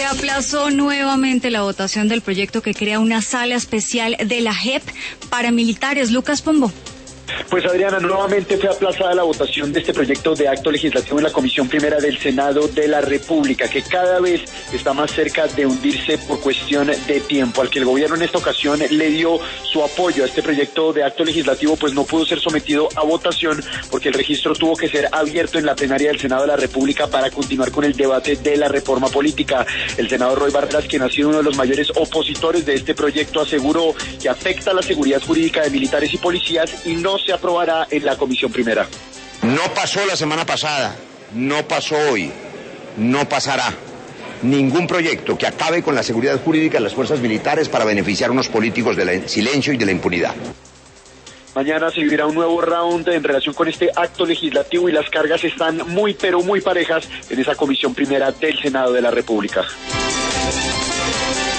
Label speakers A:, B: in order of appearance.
A: Se aplazó nuevamente la votación del proyecto que crea una sala especial de la JEP para militares. Lucas Pombo.
B: Pues Adriana, nuevamente fue aplazada la votación de este proyecto de acto legislativo en la Comisión Primera del Senado de la República, que cada vez está más cerca de hundirse por cuestión de tiempo. Al que el gobierno en esta ocasión le dio su apoyo a este proyecto de acto legislativo, pues no pudo ser sometido a votación porque el registro tuvo que ser abierto en la plenaria del Senado de la República para continuar con el debate de la reforma política. El senador Roy Barreras, quien ha sido uno de los mayores opositores de este proyecto, aseguró que afecta a la seguridad jurídica de militares y policías y no se aprobará en la Comisión Primera.
C: No pasó la semana pasada, no pasó hoy, no pasará ningún proyecto que acabe con la seguridad jurídica de las fuerzas militares para beneficiar a unos políticos del silencio y de la impunidad.
B: Mañana se vivirá un nuevo round en relación con este acto legislativo y las cargas están muy parejas en esa Comisión Primera del Senado de la República.